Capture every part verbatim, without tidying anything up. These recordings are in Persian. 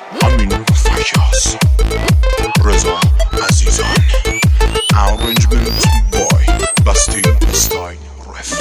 امین فیاض، رضا عزیزان، Arrangement boy بستی استایل رف.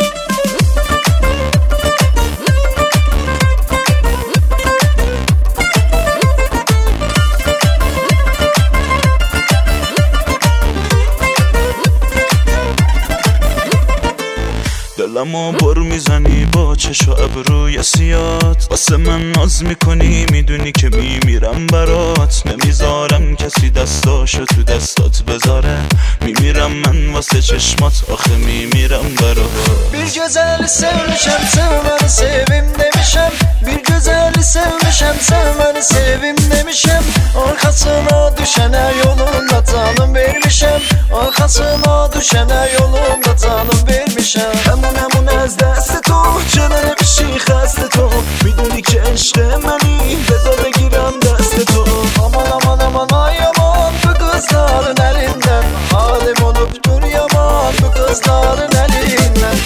دلمو بر میزنی با چش و ابروی سیات، واسه من ناز میکنی میدونی که میمیرم برات، نمیذارم کسی دستاشو تو دستات بذاره، میمیرم من واسه چشمات آخه میمیرم برات. Bir güzeli sevmişem sevmeni sevim demişem, bir güzeli sevmişem sevmeni sevim demişem, arkasına düşene yolunda tanım vermişem, arkasına düşene yolunda tanım vermişem. همون همون از دست تو چنانه بشی خسته تو، میدونی که عشق منی بذار بگیرم دست تو. aman aman aman ay aman bu kızların elinden، halim olup dur yaman bu kızların elinden.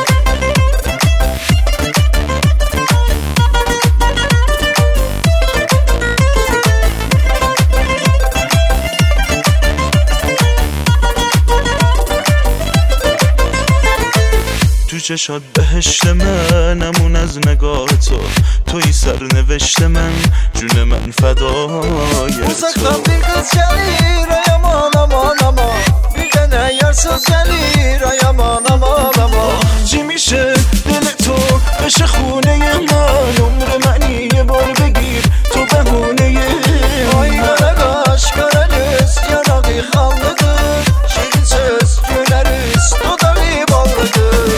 تو چشات بهشت منمون از نگاه تو، توی سرنوشت من جون من فدای تو. Uzaktan bir kız gelir ay aman aman aman، bir tane yarsız gelir ay aman aman aman. چی میشه دل تو بشه خونه من، عمر منی یه بار بگیر تو بهونه Ay kara kaş kara göz yanağı kanlıdır، şirin söz güleriz dudağı ballıdır.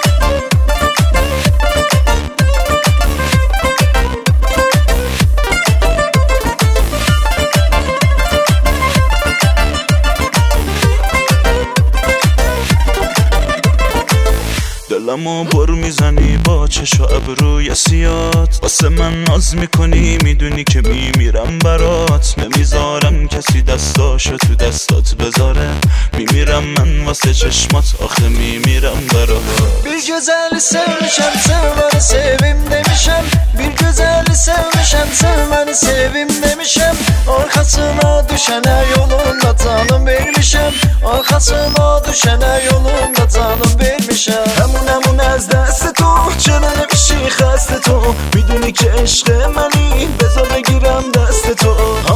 دلمو بر میزنی با چش و ابروی سیات، واسه من ناز میکنی میدونی که میمیرم برات، نمیذارم کسی دستاشو تو دستات بذاره، میمیرم من واسه چشمات آخه میمیرم برات. Bir güzeli sevmişem sevmeni sevim demişem, bir güzeli sevmişem sevmeni sevim demişem, arkasına düşene yolunda tanım vermişem, arkasına düşene yolunda tanım vermişem. همون همون از دست تو چنانه بشی خسته تو، میدونی که عشق منی بذار بگیرم دست تو.